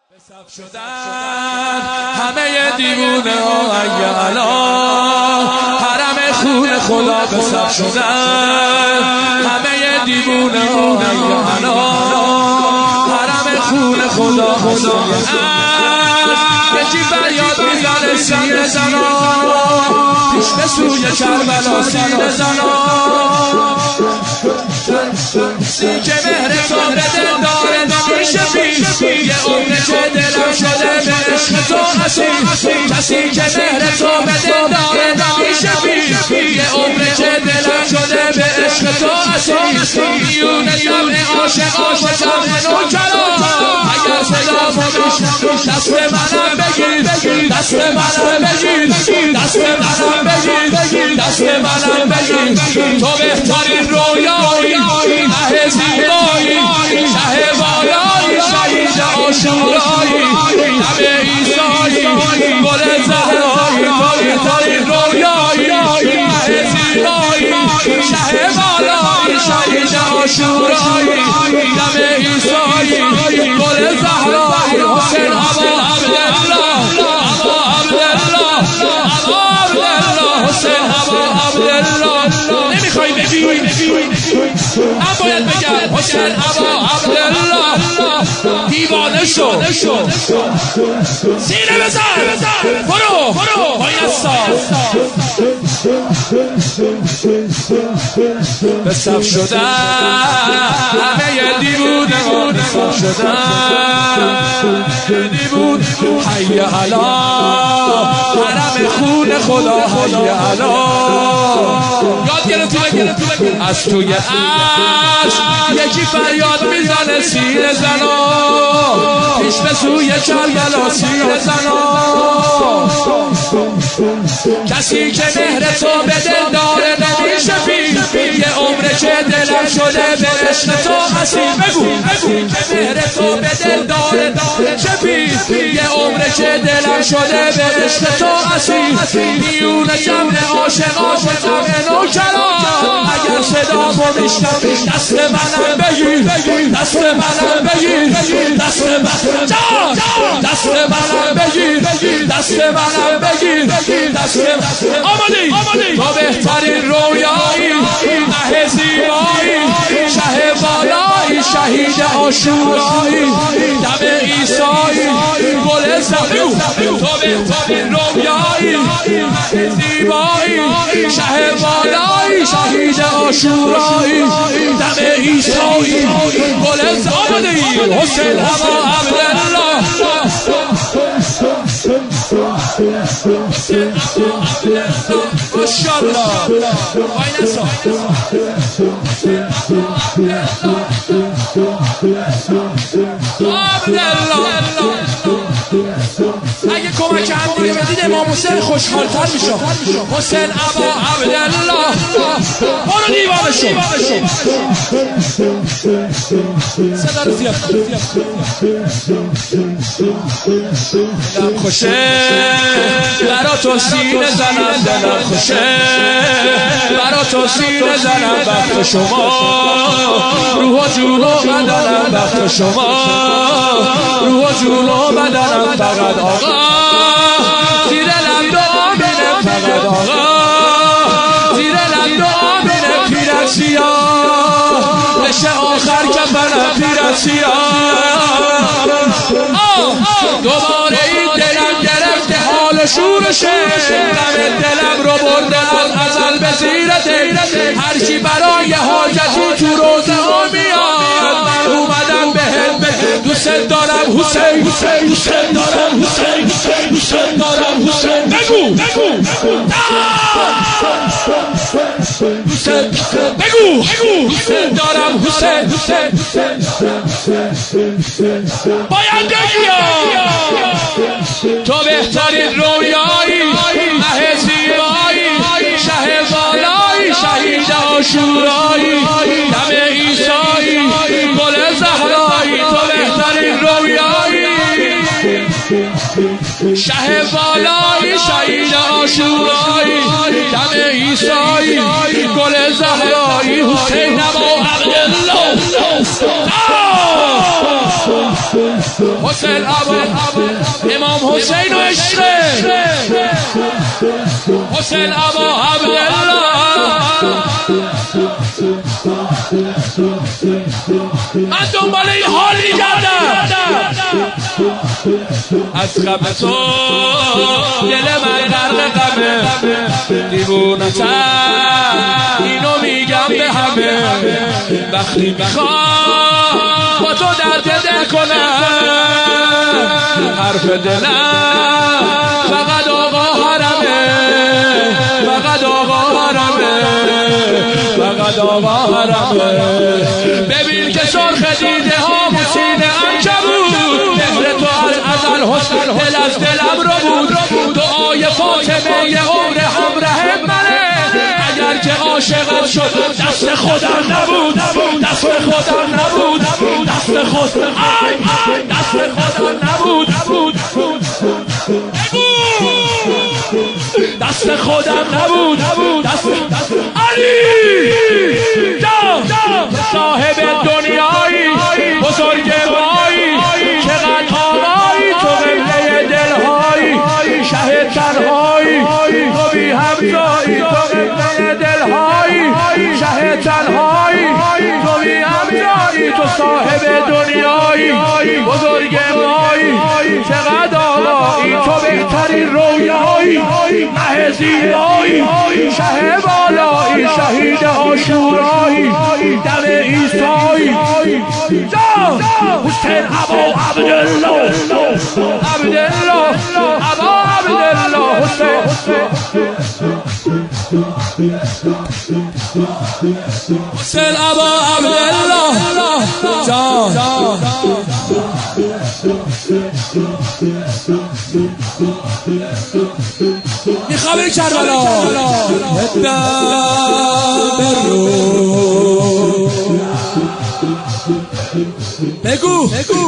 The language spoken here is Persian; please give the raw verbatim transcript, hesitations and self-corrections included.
به صف شدن همه دیوونه ها اگه الان حرم خون خدا به صف شدن همه دیوونه ها اگه الان حرم خون خدا خدا یکی فریاد میزنه سینه زنان پیش به سوی کربلا سینه زنان که مهر تو به دل داره نمیشه پیش یه عمره که دلم شده به عشق تو اسیر کسی که مهر تو به دل داره نمیشه پیش یه عمره که دلم شده به عشق تو اسیر میونه جمع عاشقا و جمع نوکران اگر صدا بمیشن دست منم بگیر دست منم بگیر دست منم بگیر دست منم بگیر تو بهترین رویایی ته زیبایی شه بالایی شهید عاشورایی دم عیسایی گل زهرایی تو بهترین رویایی ته زیبایی شه بالایی شهید عاشورایی دم عیسایی گل زهرایی حسین ابا عبدالله ابا عبدالله ابا عبدالله حسین ابا عبدالله نمیخوای بگی من باید بگم حسین ابا عبدالله دیوانه شد سینه بزن برو برو باید به صف شدن همه دیوونه ها به صف شدن حی علا حرم خون خدا حی علا یاد گرفتی از توی عرش یکی فریاد میزنه سینه زنا پیش به سوی کربلا سینه زنا کسی که مهر تو به دل داره نمیشه پیش یه عمره که دلم شده به عشق تو اسیر بگو که مهر تو به دل داره نمیشه پیش یه عمره که دلم شده به عشق تو اسیر میونه جمع عاشقا و جمع نوکران اگر صدا بمیشنم دست منم بگیر دست منم بگیر دست منم دست منم بگیر دست منم بگیر دست آمادی تو بهترین رویایی ته زیبایی شه بالایی شهید عاشورایی دم عیسایی گل زهرایی تو بهترین رویایی ته زیبایی شه بالایی شهید عاشورایی دم عیسایی گل زهرایی حسین ابا عبدالله ماشاءالله وای نسا عبدالله اگه کمک هم دیگه بدید امام حسین خوشحالتر میشه حسین ابا عبدالله برو دیوانه شو صدا رو زیاد دلم خوشه برا تو سینه زنم دلم خوشه برا تو سینه زنم وقت شما روح و جون و بدنم وقت شما روح و جون و بدنم فقط آقا زیر لب دعا بینه فقط آقا زیر لب دعا بینه پیرت سیاه بشه آخر کفنم پیرت سیاه دوباره این دلم گرفته حال شورشه غم دلم رو برده از ازل به زیرته هرچی برای حاجتی تو روزه ها میاد من اومدم بهم دوست دارم حسین دوست دارم حسین دوست دارم حسین بگو بگو دوست بگو دوست دارم حسین باید بگی تو بهترین رویایی ته زیبایی شه بالایی شهید عاشورایی دم عیسایی گل زهرایی تو بهترین رویایی شه بالایی شهید عاشورایی دم عیسایی گل زهرایی حسین ابا عبدالله حسین ابا امام حسین و عشقه حسین ابا عبدالله من دنبال این حال میگردم از غم تو دل من غرق غمه دیوونه‌تر اینو میگم به همه وقتی میخوام با تو درد دل کنم حرف دلم فقط آقا حرمه فقط آقا حرمه فقط آقا حرمه ببین که سرخ دیده ها موسینه عنکبوت مهر تو از ازل حسن دل از دلم رو بود دعای فاطمه یه عمر همراه منه اگر که عاشقت شد دست خودم نبود دست خودم نبود دست خودم دست خودم نبود دست خودم نبود دست علی صاحب دنیایی بزرگ مایی چقدر آقایی تو قبله دلهایی شه تنهایی تو بی همجایی تو قبله دلهایی شه تنهایی تو بی همجایی تو صاحب دنیایی بزرگ مایی چقدر آقایی تو بهترین رویایی مه زیبایی شه بالایی شهید عاشورایی دم عیسایی حسین ابا عبدالله عبدالله ابا عبدالله حسین حسین ابا عبدالله جان میخوام کربلا برو بگو